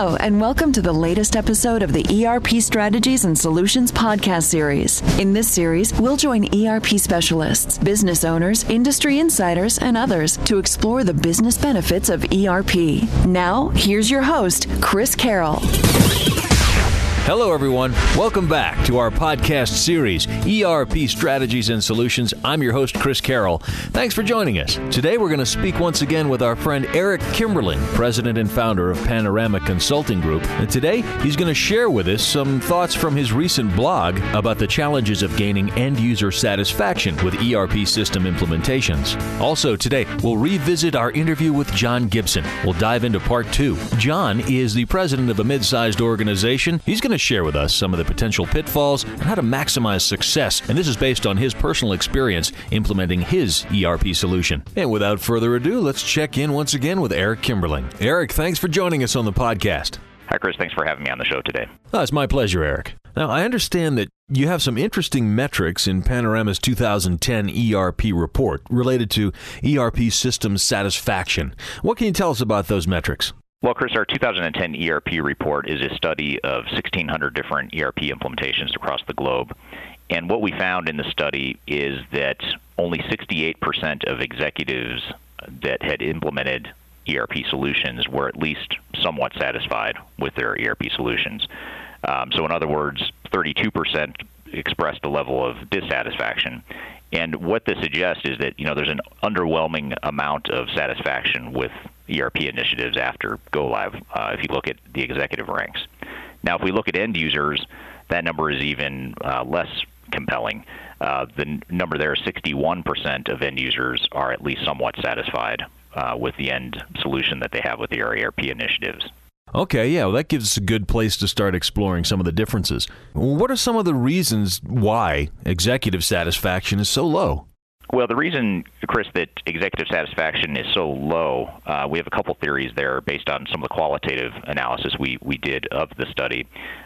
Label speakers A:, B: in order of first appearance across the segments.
A: Hello, and welcome to the latest episode of the ERP Strategies and Solutions podcast series. In this series, we'll join ERP specialists, business owners, industry insiders, and others to explore the business benefits of ERP. Now, here's your host, Chris Carroll.
B: Hello, everyone. Welcome back to our podcast series, ERP Strategies and Solutions. I'm your host, Chris Carroll. Thanks for joining us. Today, we're going to speak once again with our friend Eric Kimberling, president and founder of Panorama Consulting Group. And today, he's going to share with us some thoughts from his recent blog about the challenges of gaining end-user satisfaction with ERP system implementations. Also, today, we'll revisit our interview with John Gibson. We'll dive into part 2. John is the president of a mid-sized organization. He's going to share with us some of the potential pitfalls and how to maximize success. And this is based on his personal experience implementing his ERP solution. And without further ado, let's check in once again with Eric Kimberling. Eric, thanks for joining us on the podcast.
C: Hi, Chris. Thanks for having me on the show today.
B: Oh, it's my pleasure, Eric. Now, I understand that you have some interesting metrics in Panorama's 2010 ERP report related to ERP system satisfaction. What can you tell us about those metrics?
C: Well, Chris, our 2010 ERP report is a study of 1,600 different ERP implementations across the globe. And what we found in the study is that only 68% of executives that had implemented ERP solutions were at least somewhat satisfied with their ERP solutions. So in other words, 32% expressed a level of dissatisfaction. And what this suggests is that, there's an underwhelming amount of satisfaction with ERP initiatives after go live, if you look at the executive ranks. Now, if we look at end users, that number is even less compelling. The number there is 61% of end users are at least somewhat satisfied with the end solution that they have with their ERP initiatives.
B: Okay, yeah, well, that gives us a good place to start exploring some of the differences. What are some of the reasons why executive satisfaction is so low?
C: Well, the reason, Chris, that executive satisfaction is so low, we have a couple theories there based on some of the qualitative analysis we did of the study.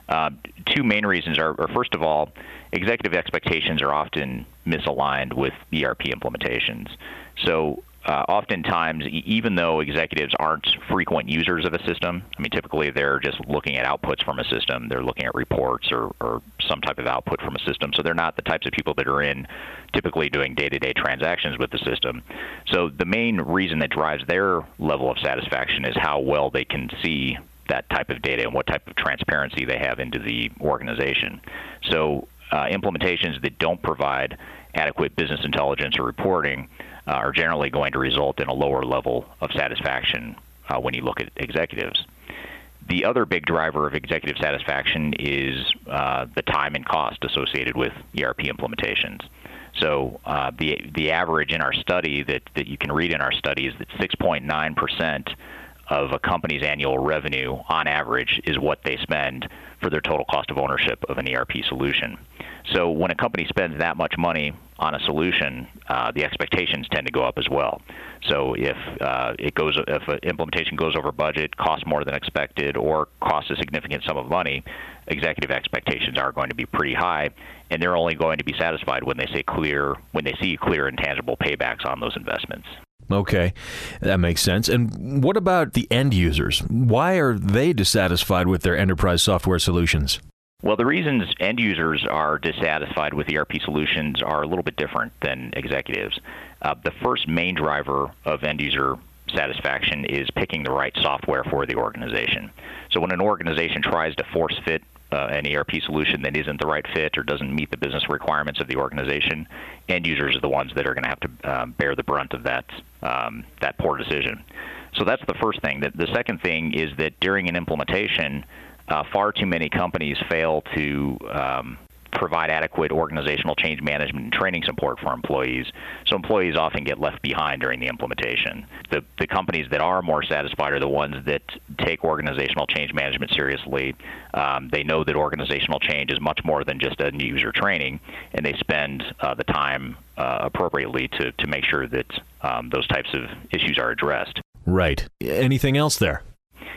C: Two main reasons are, first of all, executive expectations are often misaligned with ERP implementations. So oftentimes, even though executives aren't frequent users of a system, typically they're just looking at outputs from a system. They're looking at reports or some type of output from a system. So they're not the types of people that are in typically doing day-to-day transactions with the system. So the main reason that drives their level of satisfaction is how well they can see that type of data and what type of transparency they have into the organization. So implementations that don't provide adequate business intelligence or reporting are generally going to result in a lower level of satisfaction when you look at executives. The other big driver of executive satisfaction is the time and cost associated with ERP implementations. So the average in our study that you can read in our study is that 6.9% of a company's annual revenue on average is what they spend for their total cost of ownership of an ERP solution. So when a company spends that much money on a solution, the expectations tend to go up as well. So if an implementation goes over budget, costs more than expected, or costs a significant sum of money, executive expectations are going to be pretty high, and they're only going to be satisfied when they see clear and tangible paybacks on those investments.
B: Okay, that makes sense. And what about the end users? Why are they dissatisfied with their enterprise software solutions?
C: Well, the reasons end users are dissatisfied with ERP solutions are a little bit different than executives. The first main driver of end user satisfaction is picking the right software for the organization. So when an organization tries to force fit an ERP solution that isn't the right fit or doesn't meet the business requirements of the organization, end users are the ones that are going to have to bear the brunt of that poor decision. So that's the first thing. The second thing is that during an implementation, far too many companies fail to provide adequate organizational change management and training support for employees, so employees often get left behind during the implementation. The companies that are more satisfied are the ones that take organizational change management seriously. They know that organizational change is much more than just a new user training, and they spend the time appropriately to make sure that those types of issues are addressed.
B: Right. Anything else there?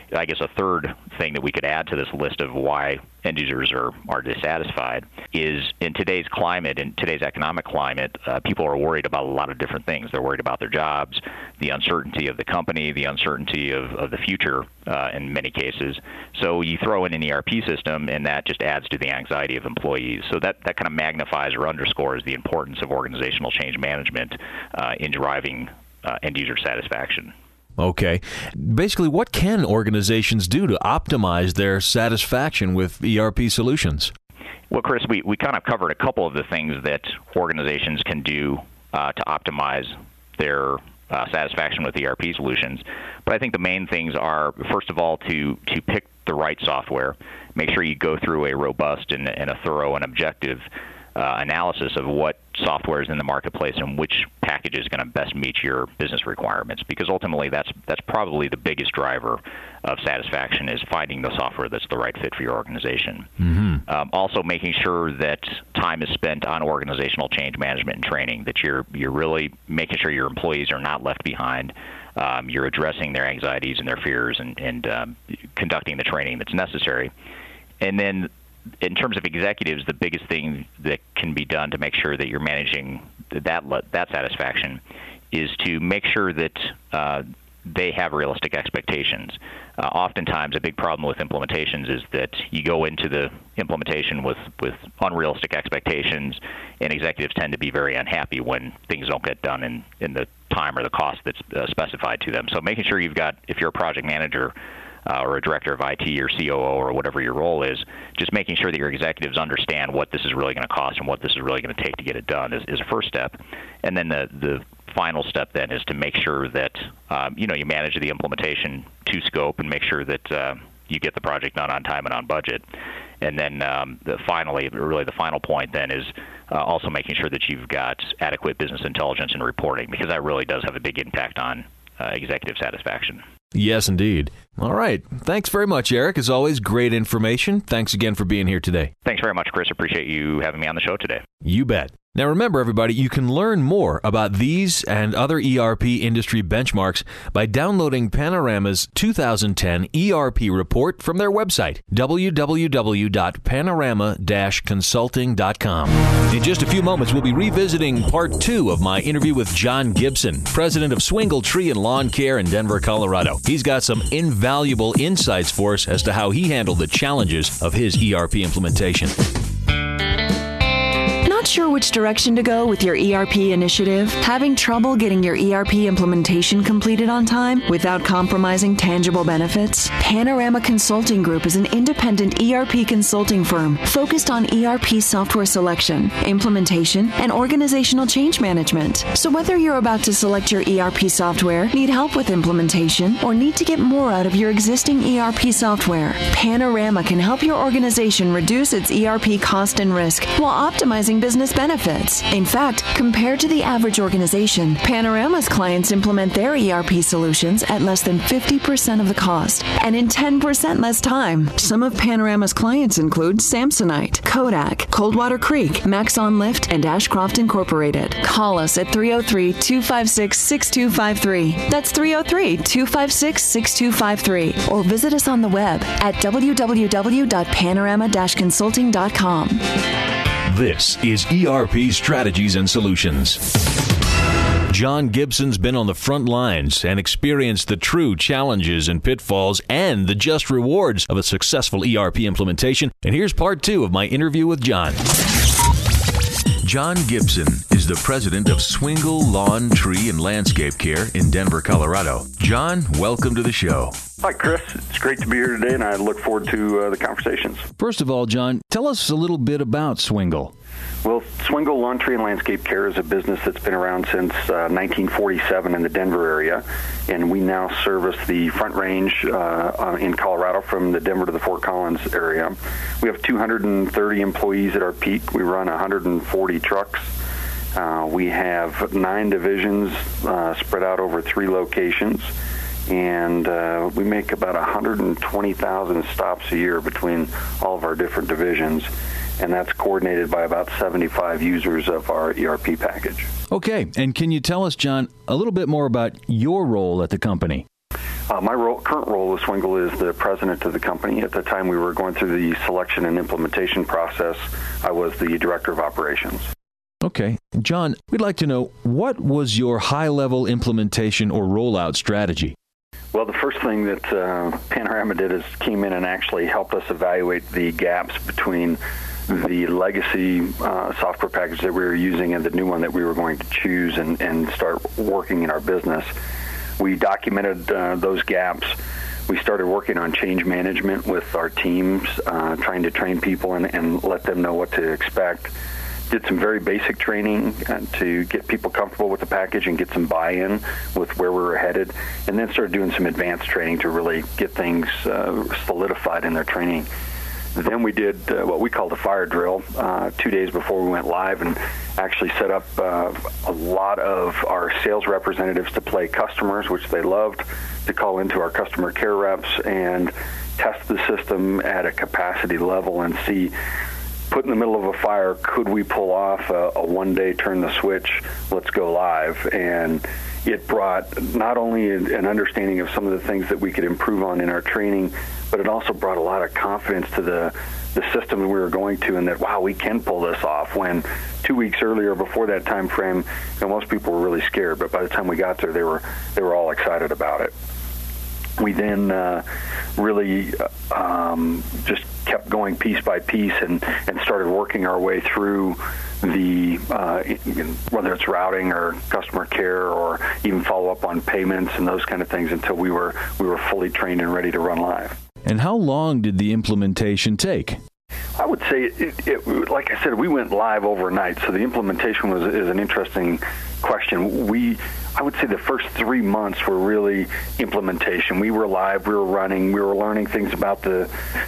C: I guess a third thing that we could add to this list of why end users are dissatisfied is in today's climate, in today's economic climate, people are worried about a lot of different things. They're worried about their jobs, the uncertainty of the company, the uncertainty of the future in many cases. So you throw in an ERP system, and that just adds to the anxiety of employees. So that kind of magnifies or underscores the importance of organizational change management in driving end user satisfaction.
B: Okay. Basically, what can organizations do to optimize their satisfaction with ERP solutions?
C: Well, Chris, we kind of covered a couple of the things that organizations can do to optimize their satisfaction with ERP solutions. But I think the main things are, first of all, to pick the right software. Make sure you go through a robust and a thorough and objective analysis of what software is in the marketplace and which package is going to best meet your business requirements, because ultimately that's probably the biggest driver of satisfaction, is finding the software that's the right fit for your organization. Mm-hmm. Also making sure that time is spent on organizational change management and training, that you're really making sure your employees are not left behind. You're addressing their anxieties and their fears and conducting the training that's necessary. And then in terms of executives, the biggest thing that can be done to make sure that you're managing that satisfaction is to make sure that they have realistic expectations. Oftentimes, a big problem with implementations is that you go into the implementation with unrealistic expectations, and executives tend to be very unhappy when things don't get done in the time or the cost that's specified to them. So making sure you've got, if you're a project manager, or a director of IT or COO or whatever your role is, just making sure that your executives understand what this is really going to cost and what this is really going to take to get it done is a first step. And then the final step then is to make sure that you manage the implementation to scope and make sure that you get the project done on time and on budget. And then the final point then is also making sure that you've got adequate business intelligence and reporting, because that really does have a big impact on executive satisfaction.
B: Yes, indeed. All right. Thanks very much, Eric. As always, great information. Thanks again for being here today.
C: Thanks very much, Chris. Appreciate you having me on the show today.
B: You bet. Now remember, everybody, you can learn more about these and other ERP industry benchmarks by downloading Panorama's 2010 ERP report from their website, www.panorama-consulting.com. In just a few moments, we'll be revisiting part 2 of my interview with John Gibson, president of Swingle Tree and Lawn Care in Denver, Colorado. He's got some invaluable insights for us as to how he handled the challenges of his ERP implementation.
A: Not sure which direction to go with your ERP initiative? Having trouble getting your ERP implementation completed on time without compromising tangible benefits? Panorama Consulting Group is an independent ERP consulting firm focused on ERP software selection, implementation, and organizational change management. So whether you're about to select your ERP software, need help with implementation, or need to get more out of your existing ERP software, Panorama can help your organization reduce its ERP cost and risk while optimizing business benefits. In fact, compared to the average organization, Panorama's clients implement their ERP solutions at less than 50% of the cost and in 10% less time. Some of Panorama's clients include Samsonite, Kodak, Coldwater Creek, Maxon Lift, and Ashcroft Incorporated. Call us at 303-256-6253. That's 303-256-6253. Or visit us on the web at www.panorama-consulting.com.
B: This is ERP Strategies and Solutions. John Gibson's been on the front lines and experienced the true challenges and pitfalls and the just rewards of a successful ERP implementation. And here's part 2 of my interview with John. John Gibson is the president of Swingle Lawn, Tree, and Landscape Care in Denver, Colorado. John, welcome to the show.
D: Hi, Chris. It's great to be here today, and I look forward to the conversations.
E: First of all, John, tell us a little bit about Swingle.
D: Well, Swingle Lawn, Tree, and Landscape Care is a business that's been around since 1947 in the Denver area, and we now service the Front Range in Colorado from the Denver to the Fort Collins area. We have 230 employees at our peak. We run 140 trucks. We have 9 divisions spread out over 3 locations, and we make about 120,000 stops a year between all of our different divisions. And that's coordinated by about 75 users of our ERP package.
E: Okay, and can you tell us, John, a little bit more about your role at the company?
D: My current role with Swingle is the president of the company. At the time we were going through the selection and implementation process, I was the director of operations.
E: Okay. John, we'd like to know, what was your high-level implementation or rollout strategy?
D: Well, the first thing that Panorama did is came in and actually helped us evaluate the gaps between the legacy software package that we were using and the new one that we were going to choose and start working in our business. We documented those gaps. We started working on change management with our teams, trying to train people and let them know what to expect. Did some very basic training to get people comfortable with the package and get some buy-in with where we were headed, and then started doing some advanced training to really get things solidified in their training. Then we did what we called a fire drill 2 days before we went live, and actually set up a lot of our sales representatives to play customers, which they loved, to call into our customer care reps and test the system at a capacity level and see, put in the middle of a fire, could we pull off a one-day turn the switch, let's go live. And it brought not only an understanding of some of the things that we could improve on in our training, but it also brought a lot of confidence to the system we were going to, and that, wow, we can pull this off. When 2 weeks earlier, before that time frame, most people were really scared, but by the time we got there, they were all excited about it. We then really just kept going piece by piece and started working our way through the whether it's routing or customer care or even follow up on payments and those kind of things until we were fully trained and ready to run live.
E: And how long did the implementation take?
D: I would say, it like I said, we went live overnight, so the implementation is an interesting question. I would say the first 3 months were really implementation. We were live, we were running, we were learning things about the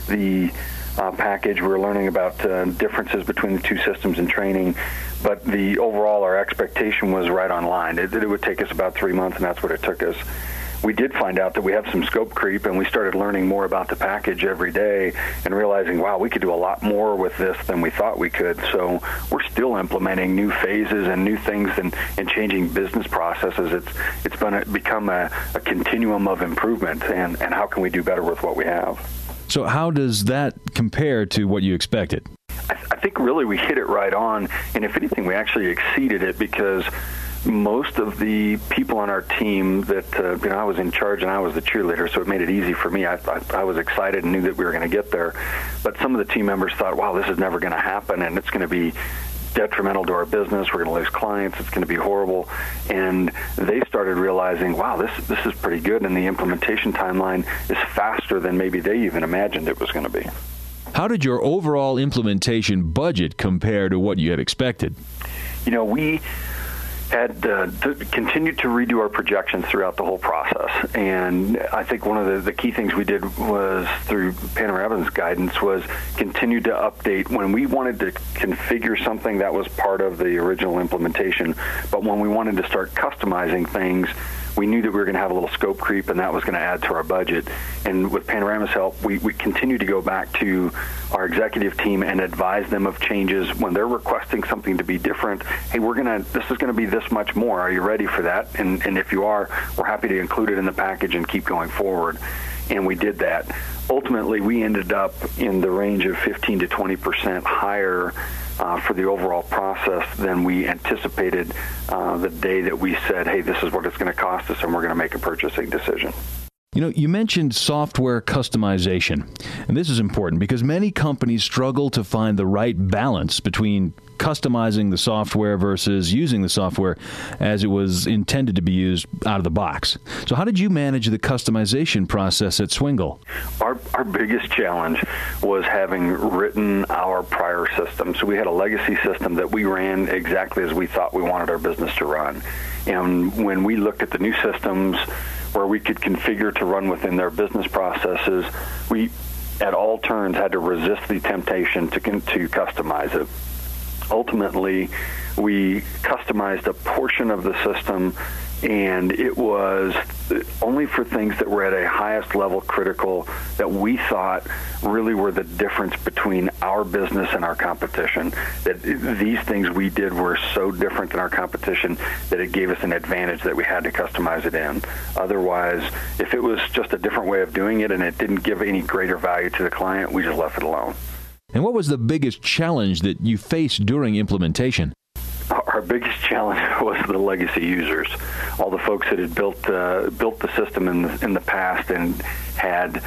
D: package, we were learning about differences between the two systems and training, but overall our expectation was right on line. It would take us about 3 months, and that's what it took us. We did find out that we have some scope creep, and we started learning more about the package every day and realizing, wow, we could do a lot more with this than we thought we could. So we're still implementing new phases and new things and changing business processes. It's become a continuum of improvement, and how can we do better with what we have.
E: So how does that compare to what you expected?
D: I think really we hit it right on, and if anything, we actually exceeded it, because most of the people on our team that, I was in charge and I was the cheerleader, so it made it easy for me. I was excited and knew that we were going to get there. But some of the team members thought, wow, this is never going to happen, and it's going to be detrimental to our business. We're going to lose clients. It's going to be horrible. And they started realizing, wow, this is pretty good, and the implementation timeline is faster than maybe they even imagined it was going to be.
E: How did your overall implementation budget compare to what you had expected?
D: We had continued to redo our projections throughout the whole process. And I think one of the key things we did was, through Panorama's guidance, was continue to update. When we wanted to configure something, that was part of the original implementation. But when we wanted to start customizing things, we knew that we were going to have a little scope creep, and that was going to add to our budget. And with Panorama's help, we continue to go back to our executive team and advise them of changes when they're requesting something to be different. Hey, this is going to be this much more. Are you ready for that? And if you are, we're happy to include it in the package and keep going forward. And we did that. Ultimately, we ended up in the range of 15 to 20% higher for the overall process than we anticipated the day that we said, hey, this is what it's going to cost us, and we're going to make a purchasing decision.
E: You mentioned software customization, and this is important because many companies struggle to find the right balance between customizing the software versus using the software as it was intended to be used out of the box. So how did you manage the customization process at Swingle?
D: Our biggest challenge was having written our prior system. So we had a legacy system that we ran exactly as we thought we wanted our business to run. And when we looked at the new systems where we could configure to run within their business processes, we at all turns had to resist the temptation to customize it. ultimately, we customized a portion of the system, and it was only for things that were at a highest level critical that we thought really were the difference between our business and our competition. That these things we did were so different than our competition that it gave us an advantage that we had to customize it in. Otherwise, if it was just a different way of doing it and it didn't give any greater value to the client, we just left it alone.
E: And what was the biggest challenge that you faced during implementation?
D: Our biggest challenge was the legacy users, all the folks that had built the system in the past and had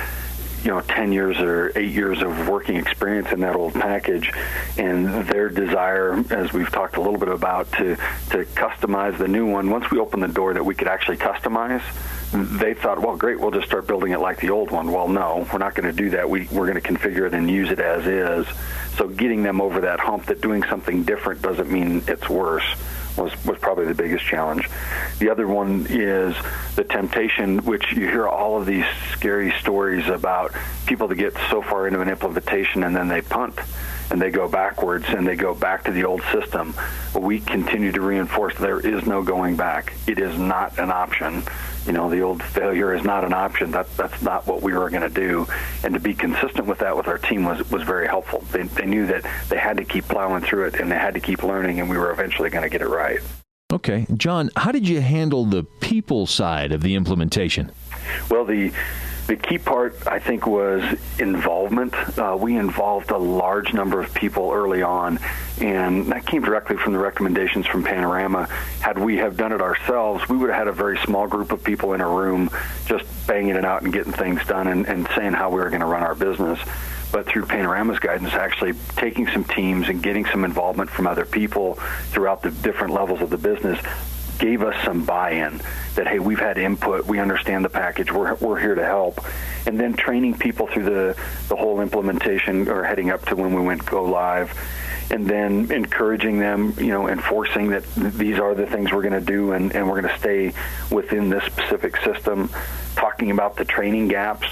D: 10 years or 8 years of working experience in that old package, and their desire, as we've talked a little bit about, to customize the new one. Once we opened the door that we could actually customize, they thought, well, great, we'll just start building it like the old one. Well, no, we're not going to do that. We're going to configure it and use it as is. So getting them over that hump that doing something different doesn't mean it's worse was probably the biggest challenge. The other one is the temptation, which you hear all of these scary stories about people that get so far into an implementation and then they punt and they go backwards and they go back to the old system. We continue to reinforce there is no going back. It is not an option. The old failure is not an option. That's not what we were going to do. And to be consistent with that with our team was very helpful. They knew that they had to keep plowing through it and they had to keep learning, and we were eventually going to get it right.
E: Okay. John, how did you handle the people side of the implementation?
D: Well, the key part, I think, was involvement. We involved a large number of people early on, and that came directly from the recommendations from Panorama. Had we have done it ourselves, we would have had a very small group of people in a room just banging it out and getting things done and saying how we were going to run our business. But through Panorama's guidance, actually taking some teams and getting some involvement from other people throughout the different levels of the business gave us some buy-in that, hey, we've had input, we understand the package, we're here to help. And then training people through the whole implementation or heading up to when we went go live, and then encouraging them, enforcing that these are the things we're going to do and we're going to stay within this specific system, talking about the training gaps.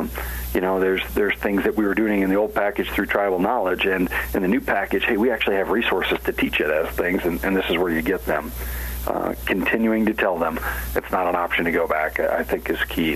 D: There's things that we were doing in the old package through tribal knowledge, and in the new package, hey, we actually have resources to teach it as things, and this is where you get them. Continuing to tell them it's not an option to go back, I think, is key.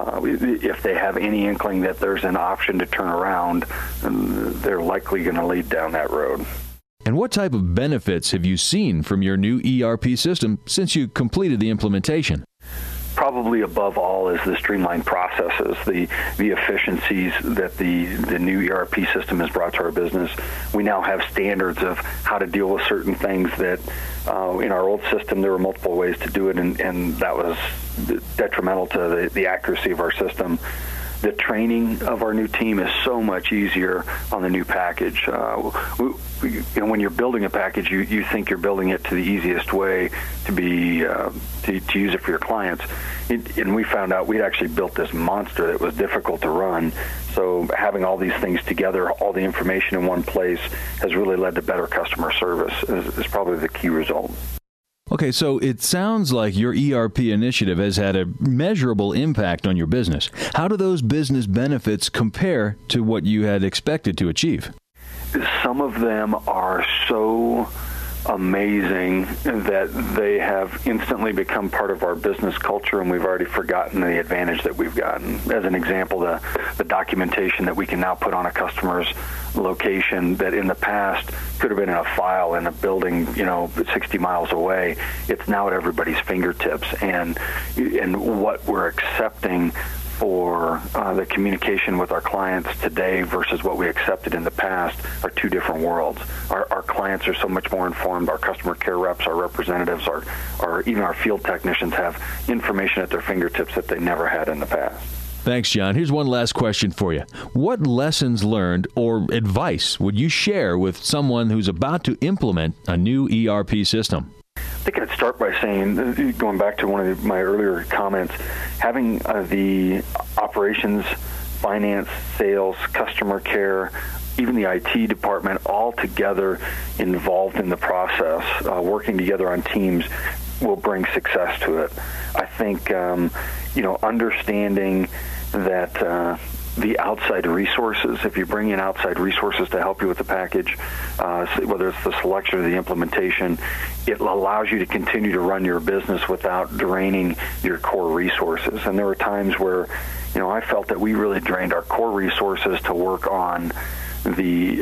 D: If they have any inkling that there's an option to turn around, they're likely going to lead down that road.
E: And what type of benefits have you seen from your new ERP system since you completed the implementation?
D: Probably above all is the streamlined processes, the efficiencies that the new ERP system has brought to our business. We now have standards of how to deal with certain things that in our old system there were multiple ways to do it, and that was detrimental to the accuracy of our system. The training of our new team is so much easier on the new package. When you're building a package, you think you're building it to the easiest way to be to use it for your clients. And we found out we'd actually built this monster that was difficult to run. So having all these things together, all the information in one place, has really led to better customer service is probably the key result.
E: Okay, so it sounds like your ERP initiative has had a measurable impact on your business. How do those business benefits compare to what you had expected to achieve?
D: Some of them are so amazing that they have instantly become part of our business culture, and we've already forgotten the advantage that we've gotten. As an example, the documentation that we can now put on a customer's location that in the past could have been in a file in a building 60 miles away, it's now at everybody's fingertips, and what we're accepting for the communication with our clients today versus what we accepted in the past are two different worlds. Our clients are so much more informed. Our customer care reps, our representatives, even our field technicians have information at their fingertips that they never had in the past.
E: Thanks, John. Here's one last question for you. What lessons learned or advice would you share with someone who's about to implement a new ERP system?
D: I think I'd start by saying, going back to one of my earlier comments, having the operations, finance, sales, customer care, even the IT department all together involved in the process, working together on teams, will bring success to it. I think, understanding that the outside resources. If you bring in outside resources to help you with the package, whether it's the selection or the implementation, it allows you to continue to run your business without draining your core resources. And there were times where, I felt that we really drained our core resources to work on the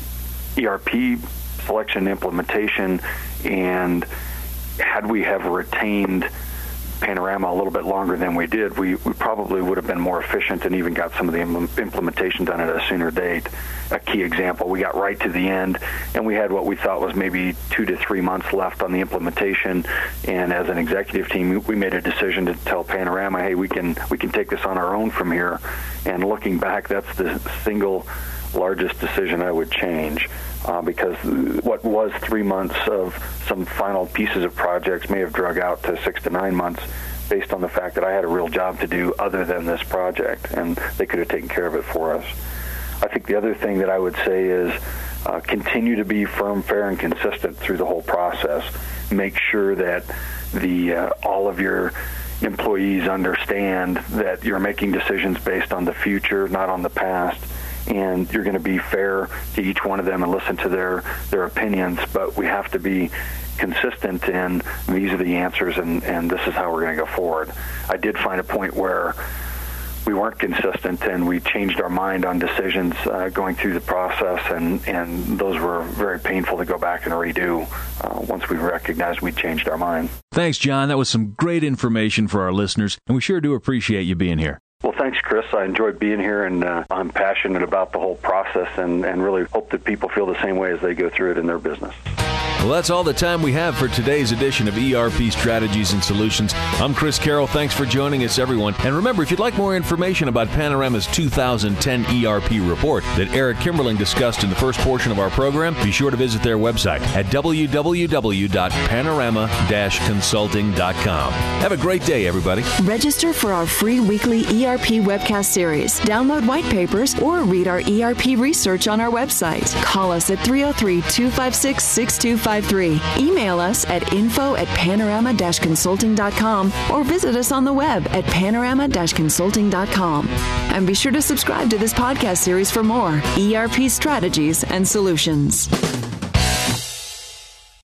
D: ERP selection implementation, and had we have retained Panorama a little bit longer than we did, we probably would have been more efficient and even got some of the implementation done at a sooner date. A key example, we got right to the end, and we had what we thought was maybe 2 to 3 months left on the implementation, and as an executive team, we made a decision to tell Panorama, hey, we can take this on our own from here. And looking back, that's the single largest decision I would change, because what was 3 months of some final pieces of projects may have drug out to 6 to 9 months based on the fact that I had a real job to do other than this project, and they could have taken care of it for us. I think the other thing that I would say is continue to be firm, fair, and consistent through the whole process. Make sure that all of your employees understand that you're making decisions based on the future, not on the past, and you're going to be fair to each one of them and listen to their opinions, but we have to be consistent in these are the answers and this is how we're going to go forward. I did find a point where we weren't consistent and we changed our mind on decisions going through the process, and those were very painful to go back and redo once we recognized we'd changed our mind.
E: Thanks, John. That was some great information for our listeners, and we sure do appreciate you being here.
D: Well, thanks, Chris. I enjoyed being here, and I'm passionate about the whole process and really hope that people feel the same way as they go through it in their business.
B: Well, that's all the time we have for today's edition of ERP Strategies and Solutions. I'm Chris Carroll. Thanks for joining us, everyone. And remember, if you'd like more information about Panorama's 2010 ERP report that Eric Kimberling discussed in the first portion of our program, be sure to visit their website at www.panorama-consulting.com. Have a great day, everybody.
A: Register for our free weekly ERP webcast series. Download white papers or read our ERP research on our website. Call us at 303-256-6253. Email us at info@panorama-consulting.com or visit us on the web at panorama-consulting.com. And be sure to subscribe to this podcast series for more ERP strategies and solutions.